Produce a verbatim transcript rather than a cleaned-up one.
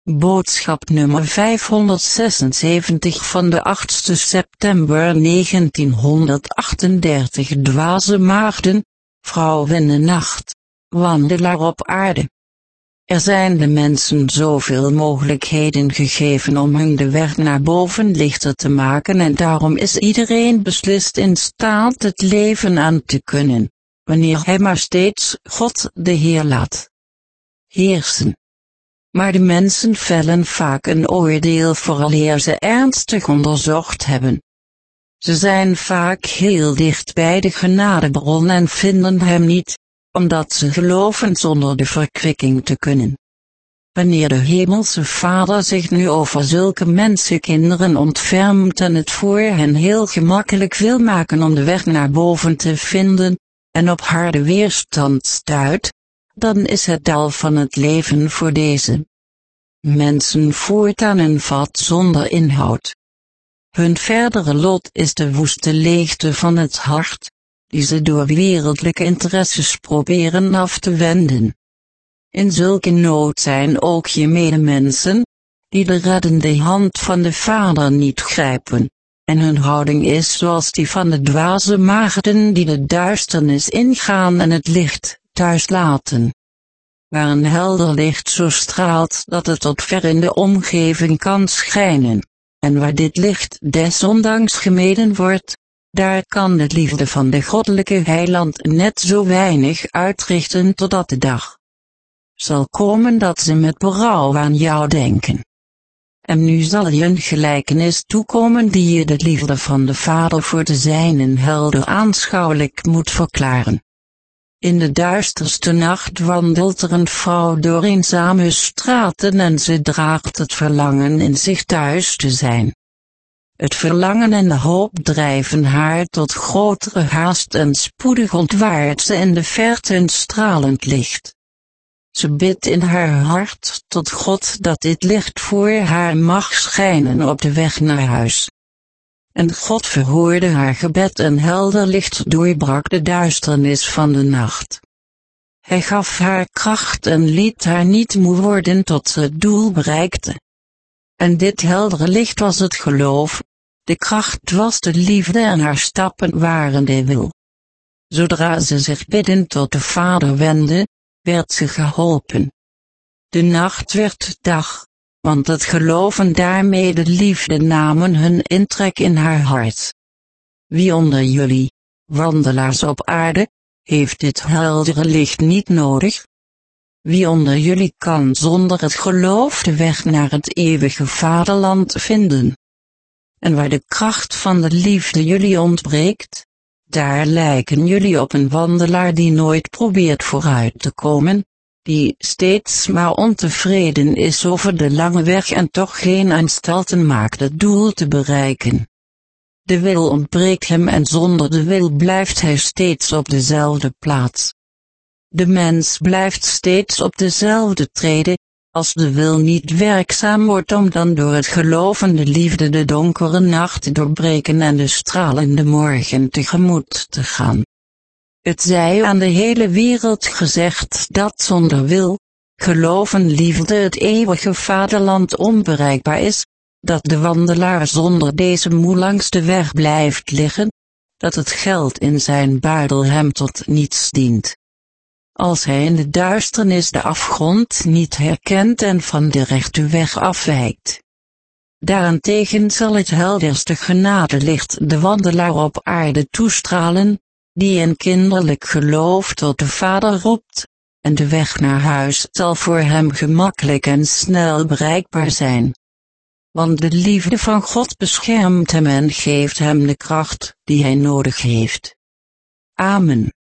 Boodschap nummer vijfhonderdzesenzeventig van de achtste september negentienhonderdachtendertig. Dwaze maagden, vrouwen in de nacht, wandelaar op aarde. Er zijn de mensen zoveel mogelijkheden gegeven om hun de weg naar boven lichter te maken, en daarom is iedereen beslist in staat het leven aan te kunnen, wanneer hij maar steeds God de Heer laat heersen. Maar de mensen vellen vaak een oordeel vooraleer ze ernstig onderzocht hebben. Ze zijn vaak heel dicht bij de genadebron en vinden hem niet, omdat ze geloven zonder de verkwikking te kunnen. Wanneer de Hemelse Vader zich nu over zulke mensenkinderen ontfermt en het voor hen heel gemakkelijk wil maken om de weg naar boven te vinden, en op harde weerstand stuit, dan is het dal van het leven voor deze mensen voortaan een vat zonder inhoud. Hun verdere lot is de woeste leegte van het hart, die ze door wereldlijke interesses proberen af te wenden. In zulke nood zijn ook je medemensen, die de reddende hand van de Vader niet grijpen, en hun houding is zoals die van de dwaze maagden die de duisternis ingaan en het licht thuis laten. Waar een helder licht zo straalt dat het tot ver in de omgeving kan schijnen, en waar dit licht desondanks gemeden wordt, daar kan de liefde van de goddelijke heiland net zo weinig uitrichten totdat de dag zal komen dat ze met berouw aan jou denken. En nu zal je een gelijkenis toekomen die je de liefde van de Vader voor de zijnen helder aanschouwelijk moet verklaren. In de duisterste nacht wandelt er een vrouw door eenzame straten en ze draagt het verlangen in zich thuis te zijn. Het verlangen en de hoop drijven haar tot grotere haast en spoedig ontwaart ze in de verte een stralend licht. Ze bidt in haar hart tot God dat dit licht voor haar mag schijnen op de weg naar huis. En God verhoorde haar gebed en helder licht doorbrak de duisternis van de nacht. Hij gaf haar kracht en liet haar niet moe worden tot ze het doel bereikte. En dit heldere licht was het geloof, de kracht was de liefde en haar stappen waren de wil. Zodra ze zich biddend tot de Vader wendde, werd ze geholpen. De nacht werd dag, want het geloof en daarmee de liefde namen hun intrek in haar hart. Wie onder jullie, wandelaars op aarde, heeft dit heldere licht niet nodig? Wie onder jullie kan zonder het geloof de weg naar het eeuwige vaderland vinden? En waar de kracht van de liefde jullie ontbreekt, daar lijken jullie op een wandelaar die nooit probeert vooruit te komen, die steeds maar ontevreden is over de lange weg en toch geen aanstalten maakt het doel te bereiken. De wil ontbreekt hem en zonder de wil blijft hij steeds op dezelfde plaats. De mens blijft steeds op dezelfde trede, als de wil niet werkzaam wordt om dan door het geloof en de liefde de donkere nacht te doorbreken en de stralende morgen tegemoet te gaan. Het zij aan de hele wereld gezegd dat zonder wil, geloof en liefde het eeuwige vaderland onbereikbaar is, dat de wandelaar zonder deze moe langs de weg blijft liggen, dat het geld in zijn buidel hem tot niets dient. Als hij in de duisternis de afgrond niet herkent en van de rechte weg afwijkt. Daarentegen zal het helderste genadelicht de wandelaar op aarde toestralen, die in kinderlijk geloof tot de Vader roept, en de weg naar huis zal voor hem gemakkelijk en snel bereikbaar zijn. Want de liefde van God beschermt hem en geeft hem de kracht die hij nodig heeft. Amen.